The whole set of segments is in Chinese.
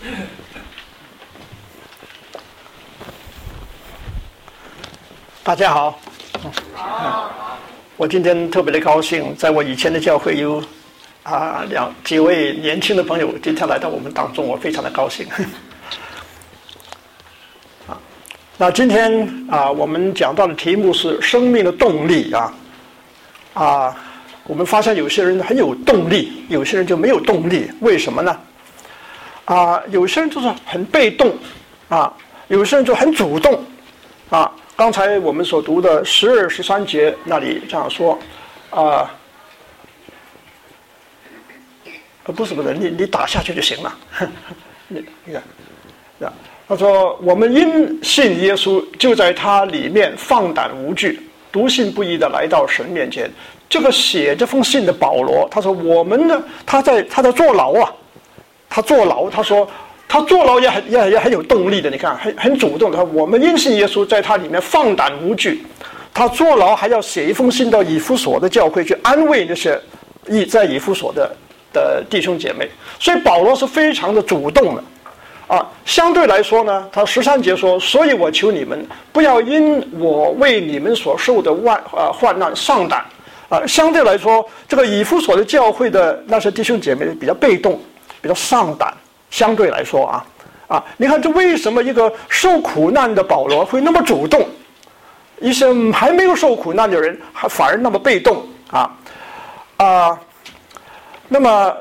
大家好。我今天特别的高兴，在我以前的教会有几位年轻的朋友今天来到我们当中，我非常的高兴。那今天我们讲到的题目是生命的动力我们发现有些人很有动力，有些人就没有动力，为什么呢？有些人就是很被动有些人就很主动刚才我们所读的12、13节那里这样说不是你打下去就行了。你看他说我们因信耶稣，就在他里面放胆无惧，笃信不疑的来到神面前。这个写这封信的保罗，他说我们呢，他在坐牢他坐牢，他说他坐牢也很有动力的，你看很主动的。我们因信耶稣，在他里面放胆无惧。他坐牢还要写一封信到以弗所的教会去安慰那些在以弗所的弟兄姐妹，所以保罗是非常的主动的相对来说呢，他13节说，所以我求你们不要因我为你们所受的患难丧胆相对来说，这个以弗所的教会的那些弟兄姐妹比较被动，比较丧胆。相对来说你看这为什么一个受苦难的保罗会那么主动，一些还没有受苦难的人反而那么被动那么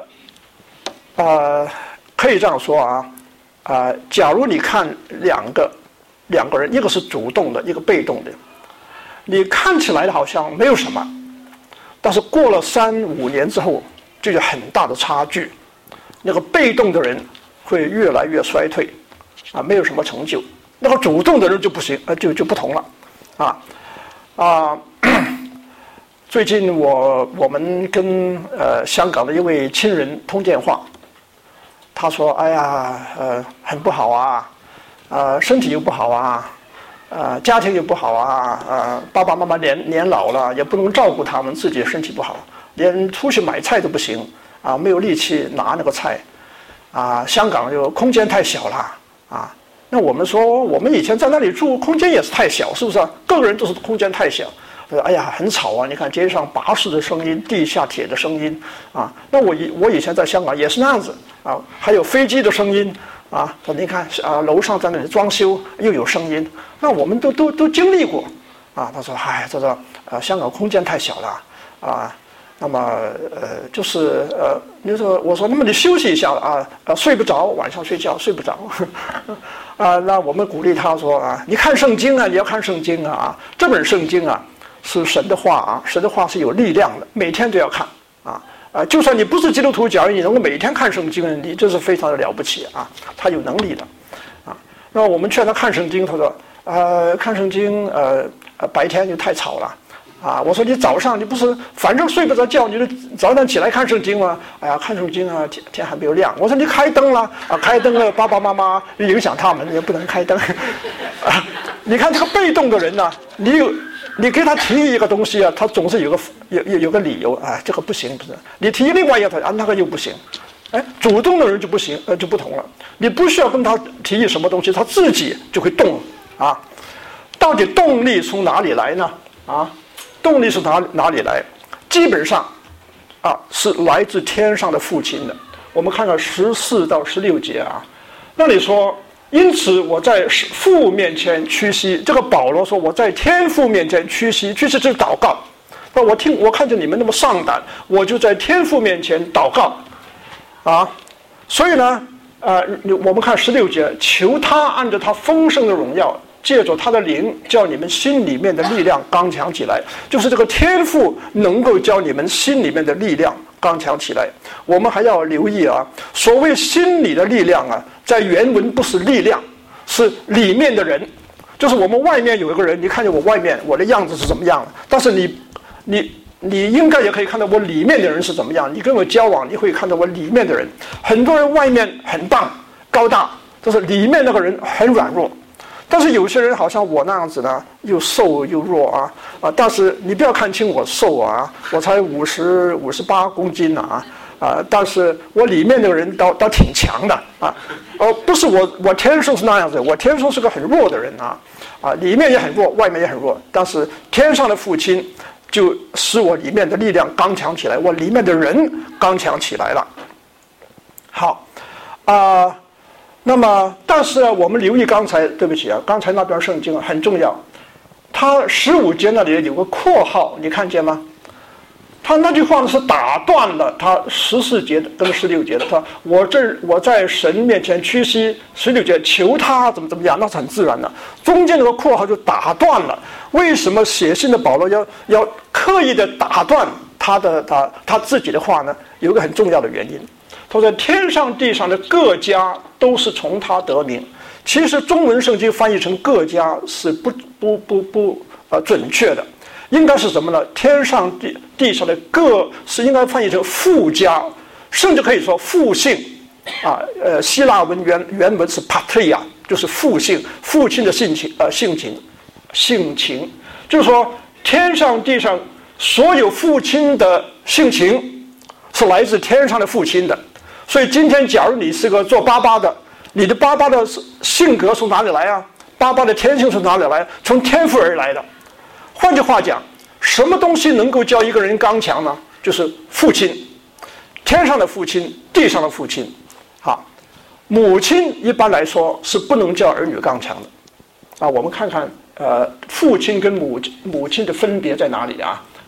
可以这样说假如你看两个人，一个是主动的，一个被动的，你看起来好像没有什么，但是过了3、5年之后就有很大的差距。那个被动的人会越来越衰退没有什么成就。那个主动的人就不行就不同了最近我们跟香港的一位亲人通电话，他说哎呀很不好身体又不好家庭又不好爸爸妈妈年老了，也不能照顾他们，自己身体不好，连出去买菜都不行没有力气拿那个菜香港就空间太小了那我们说我们以前在那里住，空间也是太小，是不是各个人都是空间太小。哎呀很吵你看街上巴士的声音，地下铁的声音那我以前在香港也是那样子还有飞机的声音你看楼上在那里装修又有声音，那我们都经历过他说香港空间太小了那么就是你说我说那么你休息一下睡不着，晚上睡觉睡不着那我们鼓励他说你看圣经你要看圣经这本圣经是神的话神的话是有力量的，每天都要看就算你不是基督徒，假如你能够每天看圣经，你这是非常的了不起他有能力的那我们劝他看圣经，他说看圣经白天就太吵了我说你早上你不是反正睡不着觉，你就早上起来看圣经吗？哎呀看圣经天还没有亮。我说你开灯了开灯了，爸爸妈妈影响他们，也不能开灯你看这个被动的人你给他提议一个东西他总是有个理由这个不行，不是你提另外一个那个又不行主动的人就不行就不同了，你不需要跟他提议什么东西，他自己就会动到底动力从哪里来呢动力是哪里来？基本上是来自天上的父亲的。我们看到14到16节那里说，因此我在父面前屈膝。这个保罗说我在天父面前屈膝，屈膝就是祷告。那我看见你们那么丧胆，我就在天父面前祷告所以呢我们看16节，求他按照他丰盛的荣耀，借着他的灵，叫你们心里面的力量刚强起来。就是这个天赋能够叫你们心里面的力量刚强起来。我们还要留意所谓心理的力量在原文不是力量，是里面的人。就是我们外面有一个人，你看见我外面我的样子是怎么样的，但是你应该也可以看到我里面的人是怎么样。你跟我交往，你会看到我里面的人。很多人外面很棒高大，但是里面那个人很软弱。但是有些人好像我那样子呢，又瘦又弱但是你不要看轻我瘦我才58公斤但是我里面的人倒挺强的啊，不是我天生是那样子，我天生是个很弱的人里面也很弱，外面也很弱，但是天上的父亲就使我里面的力量刚强起来，我里面的人刚强起来了。好，那么但是我们留意刚才那段圣经很重要，它15节那里有个括号，你看见吗？他那句话呢是打断了他14节跟16节的，他我在神面前屈膝，16节求他怎么样，那是很自然的。中间那个括号就打断了。为什么写信的保罗要刻意的打断他自己的话呢？有一个很重要的原因，他说天上地上的各家都是从他得名。其实中文圣经翻译成各家是不准确的。应该是什么呢？天上地上的各是应该翻译成父家，甚至可以说父姓希腊文原文是 patria， 就是父姓，父亲的性情，就是说天上地上所有父亲的性情是来自天上的父亲的。所以今天假如你是个做爸爸的，你的爸爸的性格从哪里来啊？爸爸的天性从哪里来？从天赋而来的。换句话讲，什么东西能够叫一个人刚强呢？就是父亲，天上的父亲，地上的父亲。母亲一般来说是不能叫儿女刚强的。我们看看父亲跟母亲的分别在哪里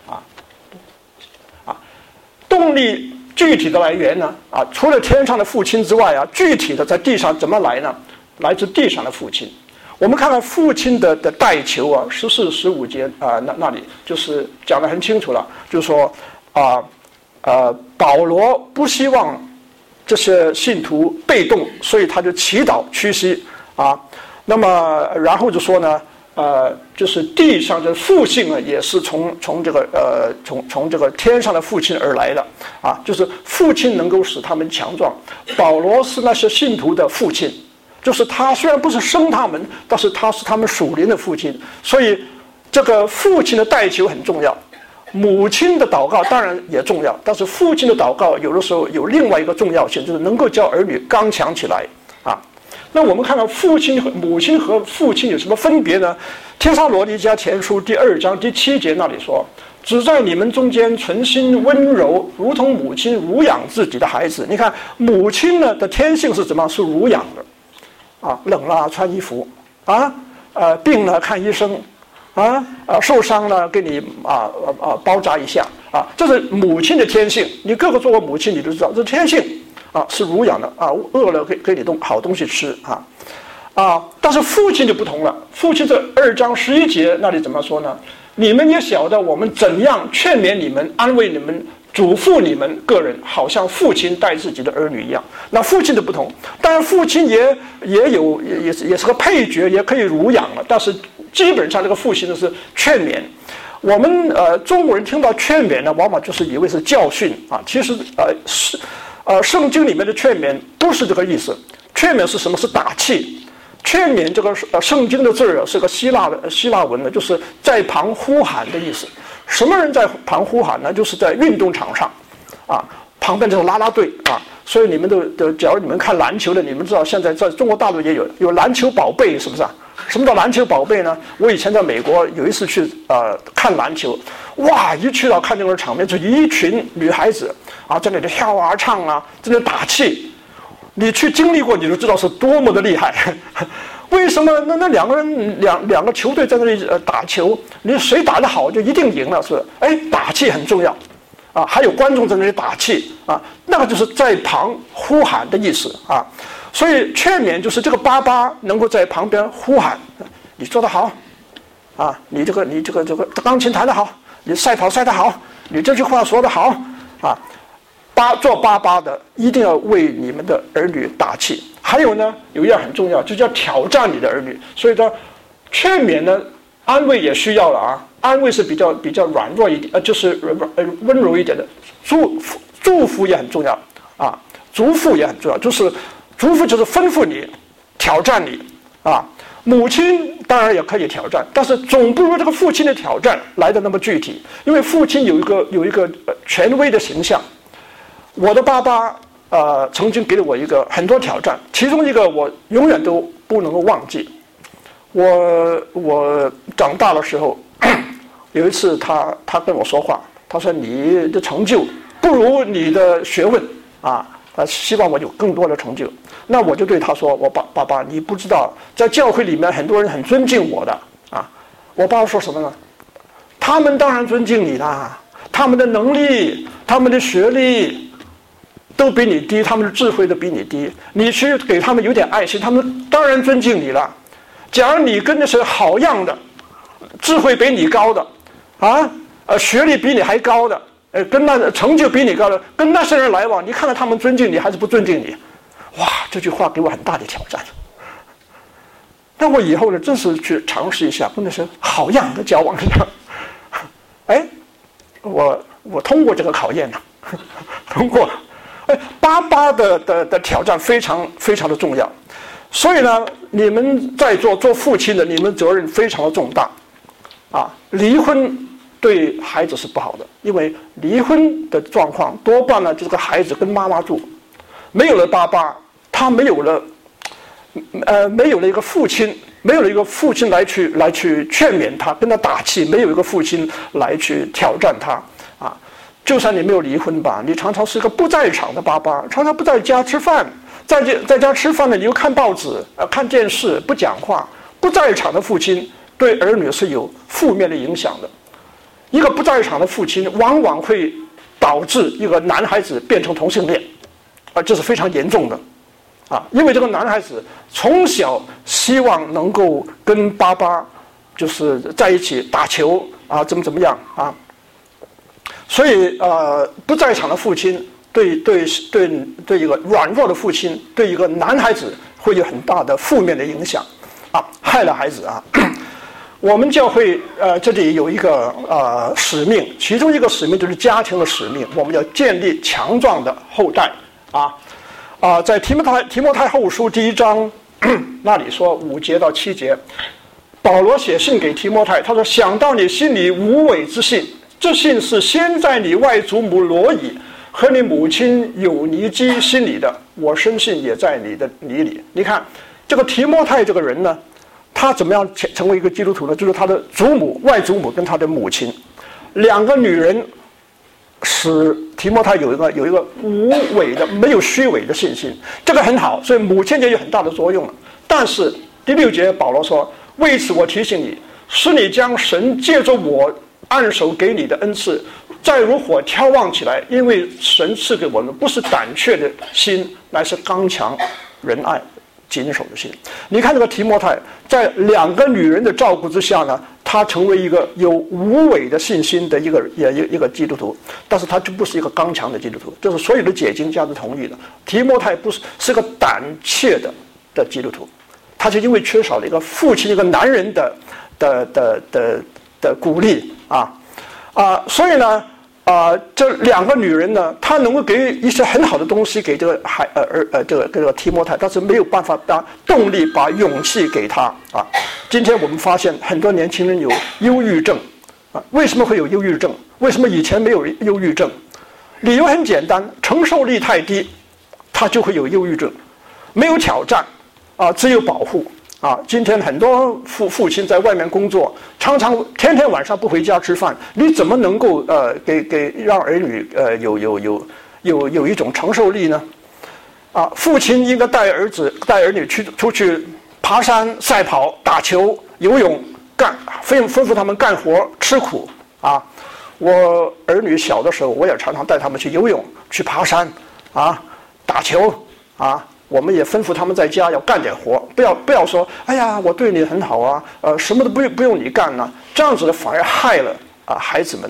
动力具体的来源呢？除了天上的父亲之外具体的在地上怎么来呢？来自地上的父亲。我们看看父亲的代求14、15节那里就是讲得很清楚了，就是说保罗不希望这些信徒被动，所以他就祈祷屈膝那么然后就说呢就是地上的父性也是从这个天上的父亲而来的就是父亲能够使他们强壮。保罗是那些信徒的父亲。就是他虽然不是生他们，但是他是他们属灵的父亲，所以这个父亲的代求很重要。母亲的祷告当然也重要，但是父亲的祷告有的时候有另外一个重要性，就是能够叫儿女刚强起来那我们看到母亲和父亲有什么分别呢？帖撒罗尼迦前书第2章第7节那里说，只在你们中间存心温柔，如同母亲乳养自己的孩子。你看母亲呢的天性是怎么？是乳养的冷了穿衣服病了看医生受伤了给你包扎一下这是母亲的天性。你各个做过母亲你都知道，这天性是乳养的饿了给你好东西吃但是父亲就不同了。父亲这2章11节那里怎么说呢？你们也晓得我们怎样劝勉你们，安慰你们，嘱咐你们个人，好像父亲待自己的儿女一样。那父亲的不同，当然父亲也是个配角，也可以乳养了，但是基本上这个父亲呢是劝勉。我们中国人听到劝勉呢，往往就是以为是教训其实圣经里面的劝勉不是这个意思。劝勉是什么？是打气。劝勉这个圣经的字是个希腊文呢，就是在旁呼喊的意思。什么人在旁呼喊呢？就是在运动场上旁边就是啦啦队所以你们假如你们看篮球的，你们知道现在在中国大陆也有篮球宝贝，是不是什么叫篮球宝贝呢？我以前在美国有一次去看篮球，哇！一去到看这个场面，就一群女孩子在那里跳唱在那里打气。你去经历过，你就知道是多么的厉害。为什么那两个人两个球队在那里打球，你谁打得好就一定赢了，是不是？打气很重要还有观众在那里打气那个就是在旁呼喊的意思所以劝勉就是这个爸爸能够在旁边呼喊，你做得好你这个钢琴弹得好，你赛跑赛得好，你这句话说得好做爸爸的一定要为你们的儿女打气。还有呢，有一样很重要，就叫挑战你的儿女。所以说劝勉呢，安慰也需要了安慰是比较软弱一点就是温柔一点的。祝福也很重要嘱咐也很重要，就是嘱咐就是吩咐你，挑战你母亲当然也可以挑战，但是总不如这个父亲的挑战来的那么具体，因为父亲有一个权威的形象我的爸爸曾经给了我很多挑战，其中一个我永远都不能够忘记。我长大的时候，有一次他跟我说话，他说你的成就不如你的学问啊，他希望我有更多的成就。那我就对他说，爸爸，你不知道，在教会里面很多人很尊敬我的啊。我爸爸说什么呢？他们当然尊敬你啦，他们的能力、他们的学历都比你低，他们的智慧都比你低，你去给他们有点爱心，他们当然尊敬你了。假如你跟那些好样的、智慧比你高的学历比你还高的，跟那成就比你高的，跟那些人来往，你看看他们尊敬你还是不尊敬你？哇，这句话给我很大的挑战。那我以后呢，真是去尝试一下跟那些好样的交往一下。我通过这个考验了，通过。爸爸的挑战非常非常的重要，所以呢，你们在做父亲的，你们责任非常的重大，离婚对孩子是不好的，因为离婚的状况多半呢，这个孩子跟妈妈住，没有了爸爸，他没有了一个父亲，没有了一个父亲来去劝勉他，跟他打气，没有一个父亲来去挑战他啊。就算你没有离婚吧，你常常是一个不在场的爸爸，常常不在家吃饭，在家吃饭呢，你又看报纸看电视，不讲话，不在场的父亲对儿女是有负面的影响的。一个不在场的父亲往往会导致一个男孩子变成同性恋，这是非常严重的因为这个男孩子从小希望能够跟爸爸就是在一起打球怎么样所以不在场的父亲对一个软弱的父亲，对一个男孩子会有很大的负面的影响害了孩子我们教会这里有一个使命，其中一个使命就是家庭的使命，我们要建立强壮的后代在提摩太后书第1章那里说5节到7节，保罗写信给提摩太，他说：想到你心里无伪之信，这信是先在你外祖母罗以和你母亲有尼基心里的，我深信也在你里。你看这个提摩太这个人呢，他怎么样成为一个基督徒呢？就是他的外祖母跟他的母亲两个女人使提摩太有一个无伪的、没有虚伪的信心，这个很好，所以母亲也有很大的作用了。但是第6节保罗说：为此我提醒你，使你将神借着我按手给你的恩赐再如火挑旺起来，因为神赐给我们不是胆怯的心，乃是刚强、仁爱、谨守的心。你看这个提摩太在两个女人的照顾之下呢，他成为一个有无伪的信心的一个基督徒，但是他就不是一个刚强的基督徒，这是所有的解经家都同意的。提摩太不是个胆怯的基督徒，他就因为缺少了一个父亲、一个男人的鼓励所以呢这两个女人呢，她能够给一些很好的东西给这个提摩太，但是没有办法把动力、把勇气给他今天我们发现很多年轻人有忧郁症为什么会有忧郁症？为什么以前没有忧郁症？理由很简单，承受力太低，他就会有忧郁症。没有挑战只有保护今天很多父亲在外面工作，常常天天晚上不回家吃饭，你怎么能够让儿女有一种承受力呢？父亲应该带儿女出去爬山、赛跑、打球、游泳，吩咐他们干活、吃苦我儿女小的时候，我也常常带他们去游泳、去爬山打球我们也吩咐他们在家要干点活，不要说哎呀我对你很好什么都不用你干这样子的反而害了孩子们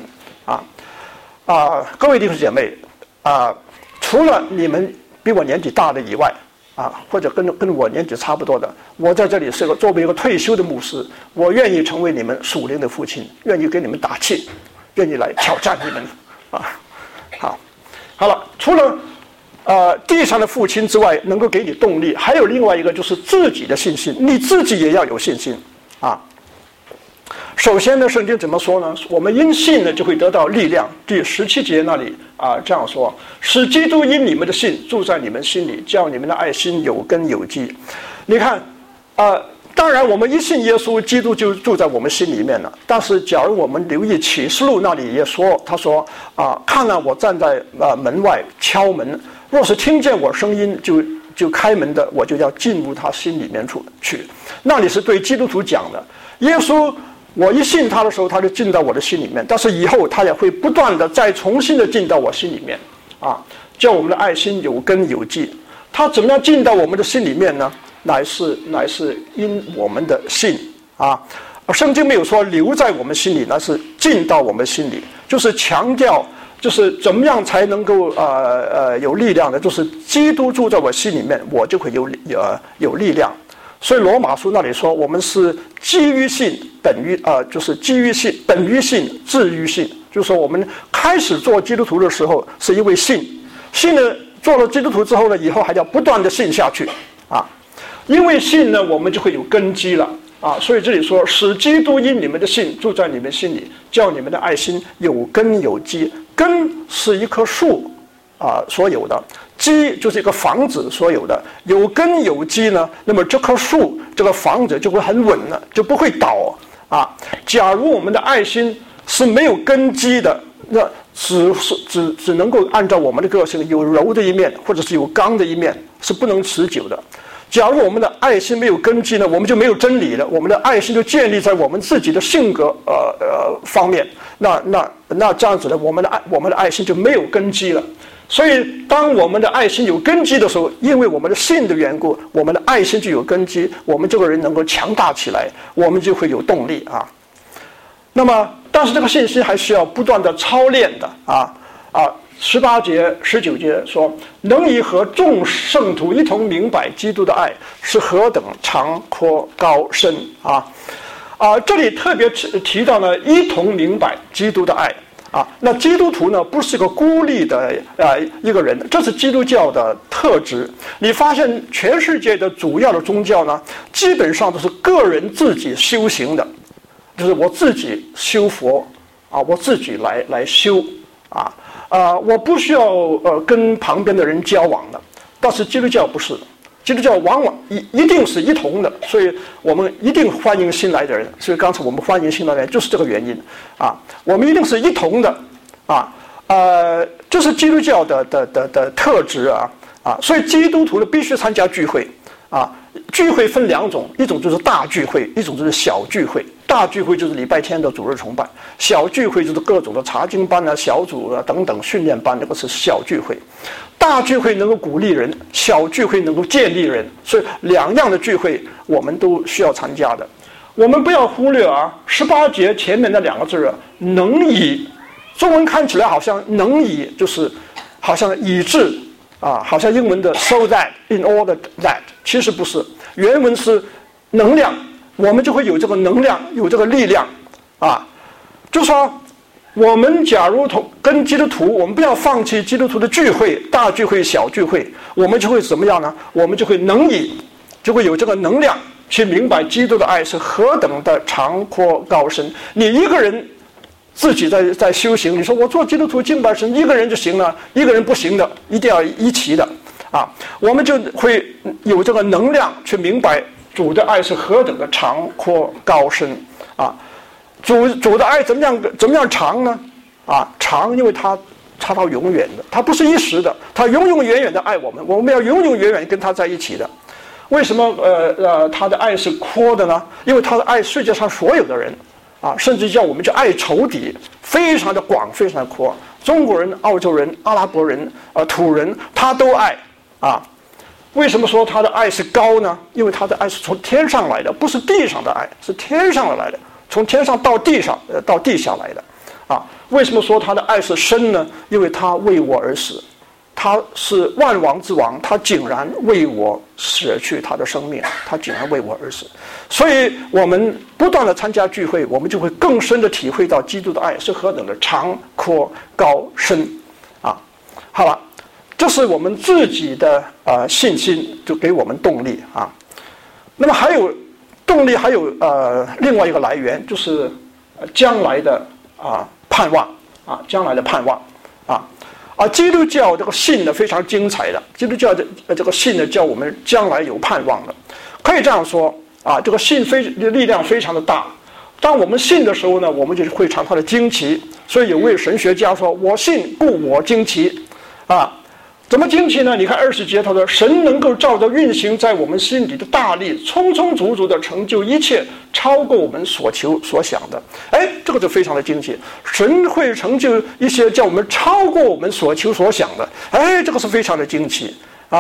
各位弟兄姐妹除了你们比我年纪大的以外或者跟我年纪差不多的，我在这里是作为一个退休的牧师，我愿意成为你们属灵的父亲，愿意给你们打气，愿意来挑战你们好了，除了地上的父亲之外能够给你动力，还有另外一个就是自己的信心，你自己也要有信心首先呢，圣经怎么说呢？我们因信呢就会得到力量。第17节那里这样说：使基督因你们的信住在你们心里，叫你们的爱心有根有基。你看当然我们一信耶稣，基督就住在我们心里面了。但是假如我们留意启示录那里也说，他说看了我站在门外敲门，若是听见我声音就开门的，我就要进入他心里面去。那里是对基督徒讲的。耶稣我一信他的时候，他就进到我的心里面，但是以后他也会不断的再重新的进到我心里面叫我们的爱心有根有基。他怎么样进到我们的心里面呢？乃是因我们的信圣经没有说留在我们心里，那是进到我们心里，就是强调就是怎么样才能够有力量的，就是基督住在我心里面，我就会有力量。所以罗马书那里说，我们是基于信等于就是基于信等于信至于信，就是说我们开始做基督徒的时候是因为信呢，做了基督徒之后呢，以后还要不断的信下去因为信呢，我们就会有根基了所以这里说，使基督因你们的信住在你们心里，叫你们的爱心有根有基。根是一棵树所有的，基就是一个房子所有的，有根有基呢，那么这棵树这个房子就会很稳了，就不会倒假如我们的爱心是没有根基的，那只能够按照我们的个性，有柔的一面或者是有刚的一面，是不能持久的。假如我们的爱心没有根基呢，我们就没有真理了，我们的爱心就建立在我们自己的性格方面，那这样子呢，我们的爱心就没有根基了。所以当我们的爱心有根基的时候，因为我们的信的缘故，我们的爱心就有根基，我们这个人能够强大起来，我们就会有动力那么但是这个信心还需要不断的操练的18节19节说，能以和众圣徒一同明白基督的爱是何等长阔高深这里特别提到呢，一同明白基督的爱那基督徒呢不是个孤立的一个人，这是基督教的特质。你发现全世界的主要的宗教呢，基本上都是个人自己修行的，就是我自己修佛我自己来修我不需要跟旁边的人交往的。但是基督教不是的，基督教往往一定是一同的，所以我们一定欢迎新来的人。所以刚才我们欢迎新来的人就是这个原因我们一定是一同的这是基督教的特质所以基督徒呢必须参加聚会聚会分2种，一种就是大聚会，一种就是小聚会。大聚会就是礼拜天的主日崇拜，小聚会就是各种的查经班小组等等训练班，那个是小聚会。大聚会能够鼓励人，小聚会能够建立人，所以2样的聚会我们都需要参加的。我们不要忽略18节前面那2个字能以，中文看起来好像能以就是好像以致好像英文的 so that in order that， 其实不是，原文是能量，我们就会有这个能量，有这个力量就说我们假如跟基督徒，我们不要放弃基督徒的聚会，大聚会小聚会，我们就会怎么样呢？我们就会就会有这个能量去明白基督的爱是何等的长阔高深。你一个人自己在修行，你说我做基督徒敬拜神一个人就行了，一个人不行的，一定要一起的我们就会有这个能量去明白主的爱是何等的长阔高深主的爱怎么样长呢长，因为他到永远的，他不是一时的，他永永远远的爱我们，我们要永永远远跟他在一起的。为什么他的爱是阔的呢？因为他的爱世界上所有的人甚至叫我们去爱仇敌，非常的广，非常的阔。中国人、澳洲人、阿拉伯人、土人，他都爱为什么说他的爱是高呢？因为他的爱是从天上来的，不是地上的爱，是天上来的，从天上到地上到地下来的为什么说他的爱是深呢？因为他为我而死，他是万王之王，他竟然为我舍去他的生命，他竟然为我而死。所以我们不断的参加聚会，我们就会更深的体会到基督的爱是何等的长阔高深好了，这是我们自己的信心，就给我们动力那么还有动力，还有另外一个来源，就是将来的盼望将来的盼望基督教这个信呢非常精彩的，基督教的这个信呢叫我们将来有盼望的，可以这样说这个信力量非常的大。当我们信的时候呢，我们就会常常的惊奇。所以有位神学家说：“我信，故我惊奇。”怎么惊奇呢？你看20节，他说：“神能够照着运行在我们心里的大力，充充足足的成就一切，超过我们所求所想的。”这个就非常的惊奇。神会成就一些叫我们超过我们所求所想的。这个是非常的惊奇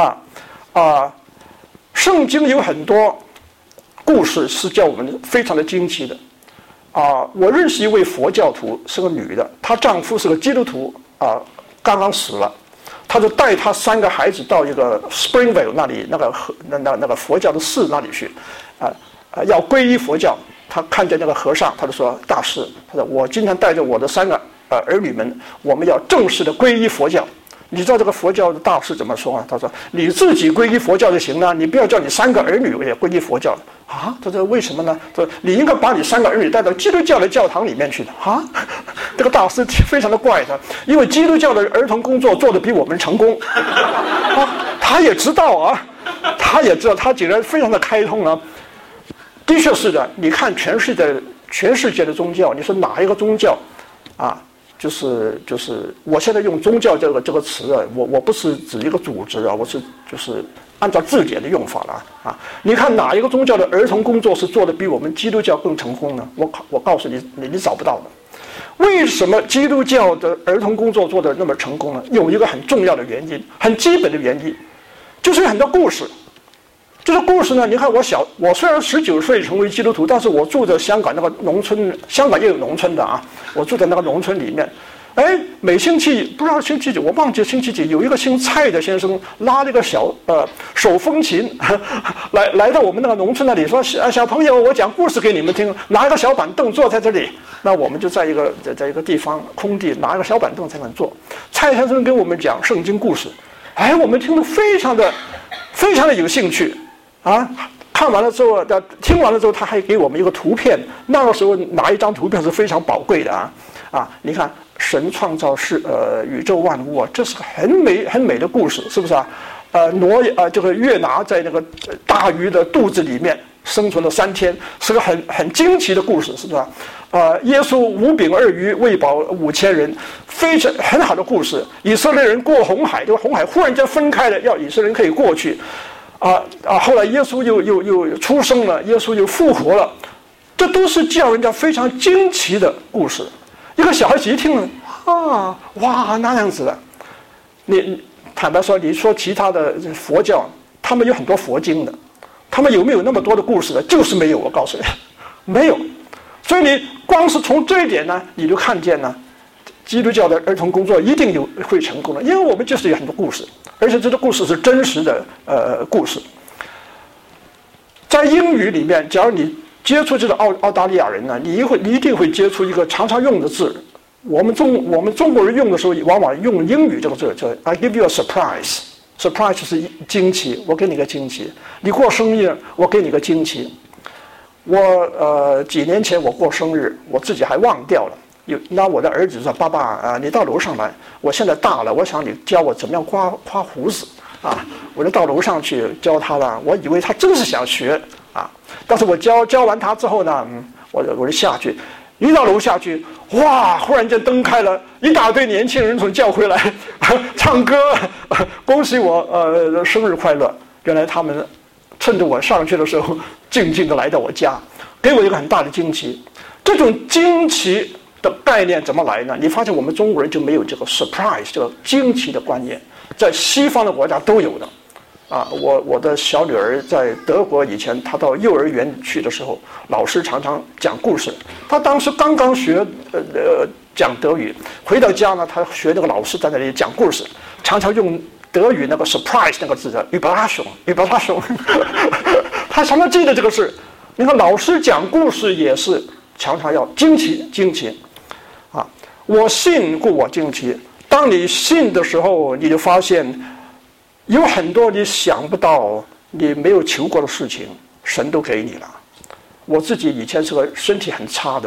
圣经有很多故事是叫我们非常的惊奇的。我认识一位佛教徒，是个女的，她丈夫是个基督徒刚刚死了，她就带她3个孩子到一个 Springville 那里那个佛教的寺那里去，要皈依佛教。她看见那个和尚，她就说：“大师，她说我今天带着我的3个儿女们，我们要正式的皈依佛教。”你知道这个佛教的大师怎么说啊？他说：“你自己皈依佛教就行了，你不要叫你3个儿女也皈依佛教他说：“为什么呢？他说你应该把你3个儿女带到基督教的教堂里面去的这个大师非常的怪的，因为基督教的儿童工作做得比我们成功他也知道他竟然非常的开通的确是的。你看全世界的宗教，你说哪一个宗教就是我现在用宗教这个词我不是指一个组织我是就是按照字典的用法了你看哪一个宗教的儿童工作是做的比我们基督教更成功呢？我告诉你，你找不到的。为什么基督教的儿童工作做的那么成功呢？有一个很重要的原因，很基本的原因，就是有很多故事。这个故事呢，你看我虽然19岁成为基督徒，但是我住在香港那个农村，香港也有农村的我住在那个农村里面。每星期不知道星期几，我忘记星期几，有一个姓蔡的先生拉了一个小手风琴来到我们那个农村那里，说：“小朋友，我讲故事给你们听，拿一个小板凳坐在这里。”那我们就在一个地方空地拿一个小板凳在那坐。蔡先生给我们讲圣经故事，我们听得非常的有兴趣看完了之后，听完了之后，他还给我们一个图片。那个时候拿一张图片是非常宝贵的你看神创造宇宙万物这是个很美的故事，是不是这个约拿在那个大鱼的肚子里面生存了3天，是个很惊奇的故事，是不是耶稣5饼2鱼喂饱5000人，很好的故事。以色列人过红海，这个红海忽然间分开了，要以色列人可以过去。后来耶稣又出生了，耶稣又复活了，这都是叫人家非常惊奇的故事。一个小孩子一听了哇那样子的。你坦白说，你说其他的佛教，他们有很多佛经的，他们有没有那么多的故事的？就是没有，我告诉你，没有。所以你光是从这一点呢，你就看见呢，基督教的儿童工作一定会成功的，因为我们就是有很多故事，而且这个故事是真实的故事。在英语里面，假如你接触这个澳大利亚人呢，你一定会接触一个常常用的字。我们中国人用的时候，往往用英语这个字，叫 I give you a surprise。surprise 是惊奇，我给你个惊奇。你过生日，我给你个惊奇。我几年前我过生日，我自己还忘掉了。那我的儿子说：“爸爸你到楼上来，我现在大了，我想你教我怎么样刮胡子我就到楼上去教他了。我以为他真是想学但是我教完他之后呢，我就下去，一到楼下去，哇！忽然间灯开了，一大堆年轻人从教会来唱歌，恭喜我生日快乐。原来他们趁着我上去的时候，静静的来到我家，给我一个很大的惊奇。这种惊奇的概念怎么来呢？你发现我们中国人就没有这个 surprise 这个惊奇的观念，在西方的国家都有的我的小女儿在德国以前，她到幼儿园去的时候，老师常常讲故事。她当时刚刚学讲德语，回到家呢，她学那个老师在那里讲故事，常常用德语那个 surprise 那个字的überraschung 她常常记得这个事。你看老师讲故事也是常常要惊奇我信故我惊奇。当你信的时候，你就发现有很多你想不到、你没有求过的事情，神都给你了。我自己以前是个身体很差的人，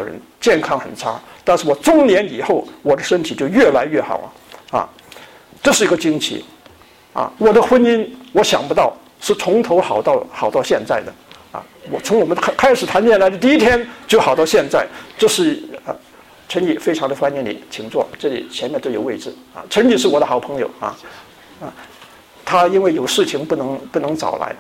健康很差，但是我中年以后，我的身体就越来越好这是一个惊奇我的婚姻，我想不到是从头好到现在的我从我们开始谈恋爱的第一天就好到现在，这是陈毅非常的欢迎你，请坐，这里前面都有位置陈毅是我的好朋友他因为有事情不能早来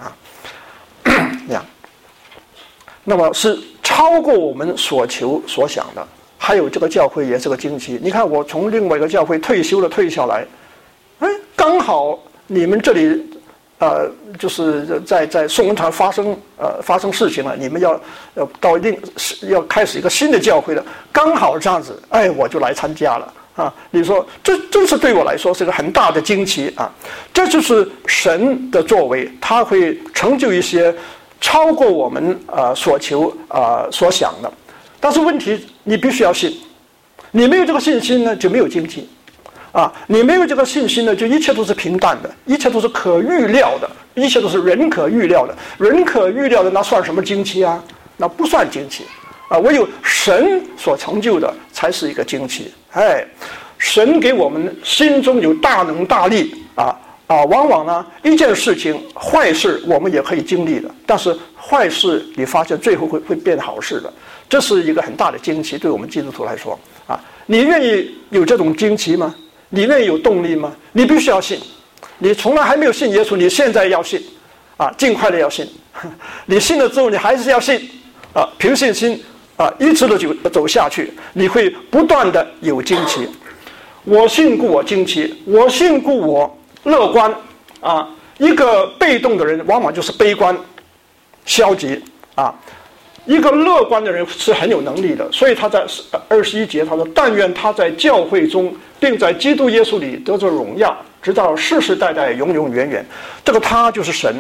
那么是超过我们所求所想的。还有这个教会也是个惊奇，你看我从另外一个教会退下来，刚好你们这里就是在宋文堂发生事情了，你们要到要开始一个新的教会了，刚好这样子，我就来参加了你说这真是对我来说是个很大的惊奇这就是神的作为，他会成就一些超过我们所求所想的。但是问题你必须要信，你没有这个信心呢，就没有惊奇你没有这个信心呢，就一切都是平淡的，一切都是可预料的，一切都是人可预料的。人可预料的那算什么惊奇那不算惊奇唯有神所成就的才是一个惊奇。神给我们心中有大能大力往往呢一件事情坏事我们也可以经历的，但是坏事你发现最后会变好事的，这是一个很大的惊奇，对我们基督徒来说你愿意有这种惊奇吗？你愿意有动力吗？你必须要信，你从来还没有信耶稣，你现在要信尽快的要信你信了之后你还是要信凭信心一直的走下去，你会不断的有惊奇。我信故我惊奇，我信故我乐观一个被动的人往往就是悲观消极一个乐观的人是很有能力的，所以他在21节他说，但愿他在教会中并在基督耶稣里得着荣耀，直到世世代代永永远远。这个他就是神。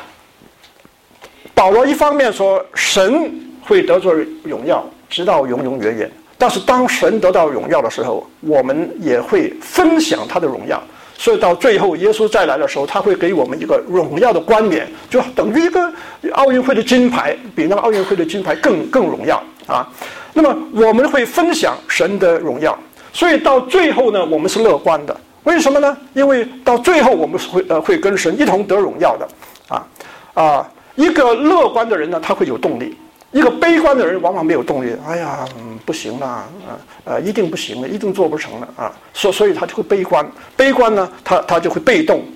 保罗一方面说神会得着荣耀直到永永远远，但是当神得到荣耀的时候，我们也会分享他的荣耀，所以到最后耶稣再来的时候，他会给我们一个荣耀的冠冕，就等于一个奥运会的金牌，比那个奥运会的金牌更荣耀那么我们会分享神的荣耀，所以到最后呢，我们是乐观的。为什么呢？因为到最后我们会跟神一同得荣耀的一个乐观的人呢，他会有动力；一个悲观的人往往没有动力。不行了一定不行了，一定做不成了所以他就会悲观。悲观呢，他就会被动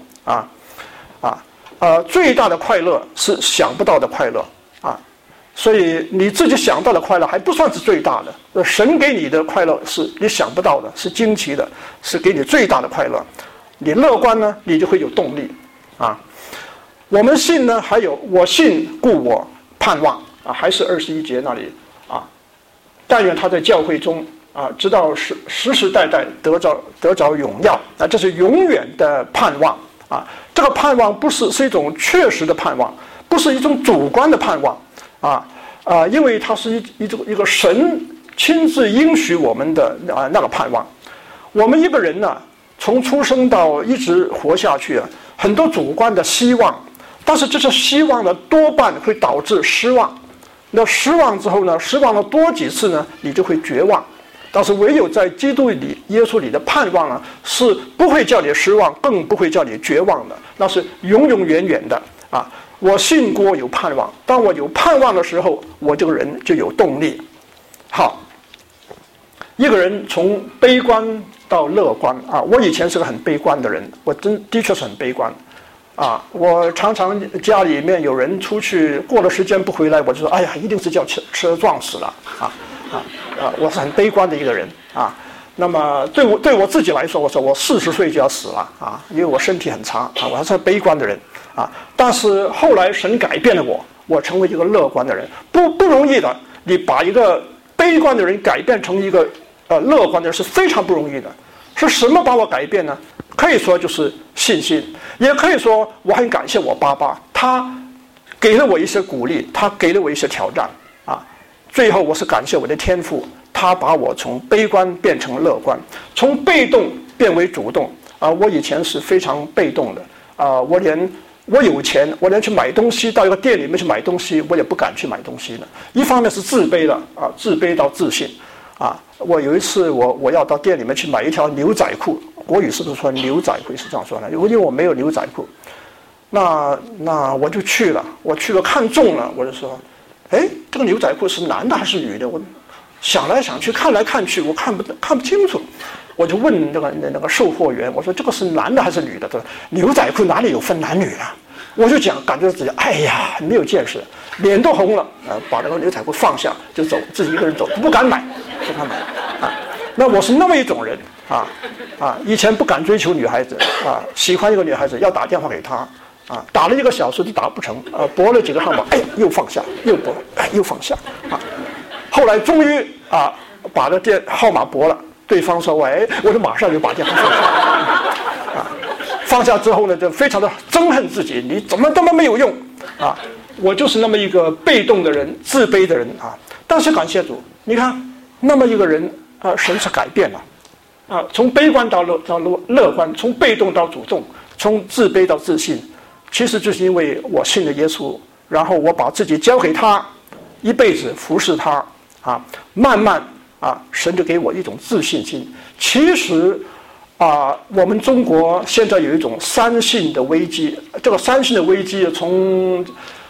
最大的快乐是想不到的快乐所以你自己想到的快乐还不算是最大的，神给你的快乐是你想不到的，是惊奇的，是给你最大的快乐。你乐观呢，你就会有动力我们信呢，还有我信故我盼望还是21节那里但愿他在教会中直到世世代代得着荣耀这是永远的盼望这个盼望不是一种确实的盼望，不是一种主观的盼望因为它是一个神亲自应许我们的那个盼望。我们一个人呢，从出生到一直活下去很多主观的希望，但是这些希望呢，多半会导致失望。那失望之后呢，失望了多几次呢，你就会绝望。但是唯有在基督里、耶稣里的盼望呢，是不会叫你失望，更不会叫你绝望的，那是永永远远的我信过有盼望，当我有盼望的时候，我这个人就有动力。好，一个人从悲观到乐观我以前是个很悲观的人，我的确是很悲观我常常家里面有人出去过了时间不回来，我就说一定是叫车撞死了我是很悲观的一个人那么对我自己来说，我说我40岁就要死了因为我身体很差我还是悲观的人但是后来神改变了我成为一个乐观的人，不容易的。你把一个悲观的人改变成一个乐观的人是非常不容易的。是什么把我改变呢？可以说就是信心，也可以说我很感谢我爸爸，他给了我一些鼓励，他给了我一些挑战最后我是感谢我的天父，他把我从悲观变成乐观，从被动变为主动我以前是非常被动的我有钱，我连去买东西，到一个店里面去买东西，我也不敢去买东西了。一方面是自卑的自卑到自信我有一次我要到店里面去买一条牛仔裤，国语是不是说牛仔裤是这样说的？因为我没有牛仔裤，那我就去了，看中了，我就说，哎，这个牛仔裤是男的还是女的？我想来想去，看来看去，我看不清楚，我就问那个售货员，我说这个是男的还是女的？他说牛仔裤哪里有分男女啊？我就感觉自己哎呀没有见识，脸都红了，把那个牛仔裤放下就走，自己一个人走，不敢买那我是那么一种人以前不敢追求女孩子喜欢一个女孩子要打电话给她打了1个小时都打不成拨了几个号码，哎又放下，又拨，哎又放下后来终于把那电号码拨了，对方说喂，我就马上就把电话放下放下之后呢，就非常的憎恨自己，你怎么这么没有用我就是那么一个被动的人，自卑的人但是感谢主，你看那么一个人神是改变了从悲观到乐观，从被动到主动，从自卑到自信，其实就是因为我信了耶稣，然后我把自己交给他，一辈子服侍他慢慢神就给我一种自信心。其实我们中国现在有一种三信的危机，这个三信的危机从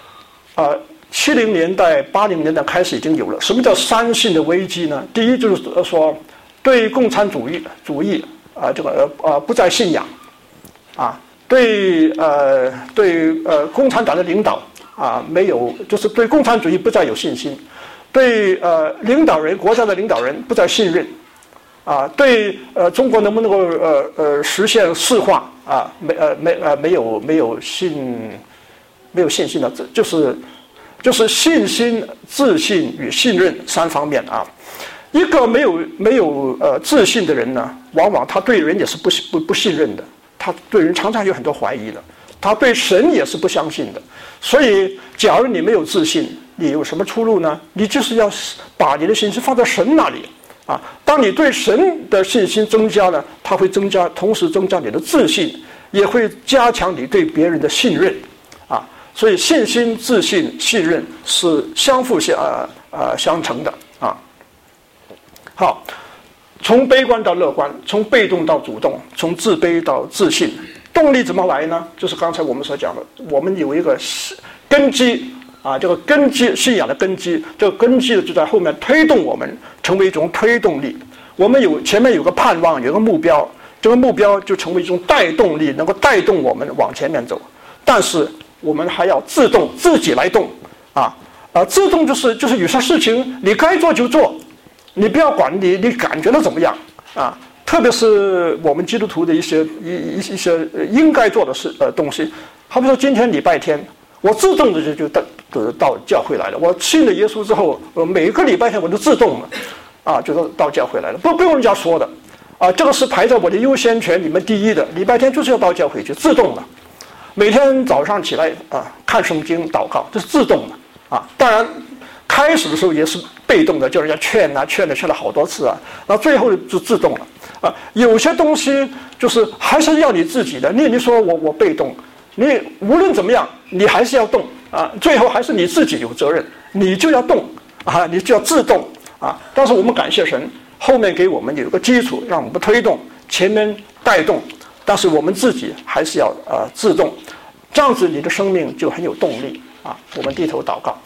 70年代、80年代开始已经有了。什么叫三信的危机呢？第一就是说，对共产主义不再信仰对共产党的领导没有，就是对共产主义不再有信心，对领导人国家的领导人不再信任对中国能不能够实现四化没有信心的，就是信心、自信与信任3方面一个没有自信的人呢，往往他对人也是不信任的，他对人常常有很多怀疑的，他对神也是不相信的。所以假如你没有自信，你有什么出路呢？你就是要把你的信心放在神那里当你对神的信心增加了，它会同时增加你的自信，也会加强你对别人的信任所以信心、自信、信任是相辅相成的好，从悲观到乐观，从被动到主动，从自卑到自信，动力怎么来呢？就是刚才我们所讲的，我们有一个根基这个根基，信仰的根基，这个根基就在后面推动我们成为一种推动力。我们前面有个盼望，有个目标，这个目标就成为一种带动力，能够带动我们往前面走。但是我们还要自己来动自动就是有些事情你该做就做，你不要管你感觉到怎么样特别是我们基督徒的一些应该做的东西，好比说今天礼拜天，我自动的就到教会来了。我信了耶稣之后，每个礼拜天我就自动了就到教会来了，不用人家说的这个是排在我的优先权里面第一的。礼拜天就是要到教会去，自动的。每天早上起来看圣经祷告，这是自动的当然开始的时候也是被动的，叫人家劝了好多次那最后就自动了有些东西就是还是要你自己的。你说我被动，你无论怎么样你还是要动最后还是你自己有责任，你就要动你就要自动但是我们感谢神，后面给我们有一个基础让我们推动，前面带动，但是我们自己还是要自动，这样子你的生命就很有动力我们低头祷告。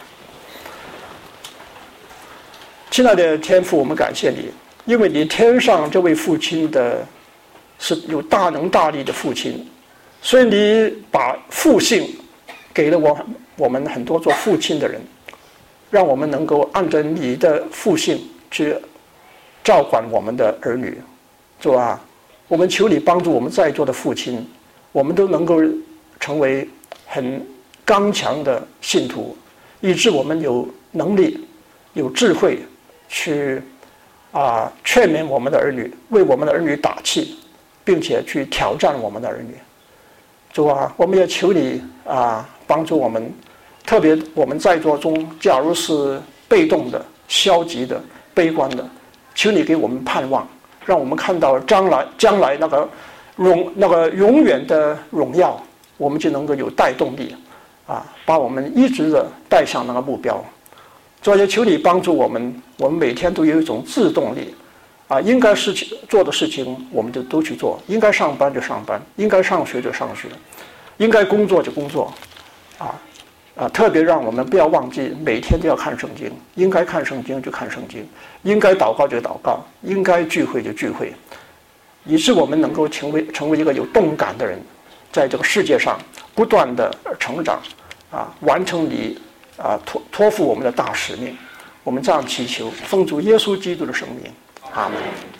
亲爱的天父，我们感谢你，因为你天上这位父亲是有大能大力的父亲，所以你把父性给了我们很多做父亲的人，让我们能够按照你的父性去照管我们的儿女。主我们求你帮助我们在座的父亲，我们都能够成为很刚强的信徒，以致我们有能力有智慧去劝勉我们的儿女，为我们的儿女打气，并且去挑战我们的儿女。主我们也求你帮助我们，特别我们在座中假如是被动的、消极的、悲观的，求你给我们盼望，让我们看到将来那个永远的荣耀，我们就能够有带动力把我们一直的带向那个目标。 主啊，也求你帮助我们，我们每天都有一种自动力，应该做的事情我们就都去做，应该上班就上班，应该上学就上学，应该工作就工作，特别让我们不要忘记每天都要看圣经，应该看圣经就看圣经，应该祷告就祷告，应该聚会就聚会，以致我们能够成为一个有动感的人，在这个世界上不断的成长，完成你托付我们的大使命。我们这样祈求，奉主耶稣基督的圣名，阿门。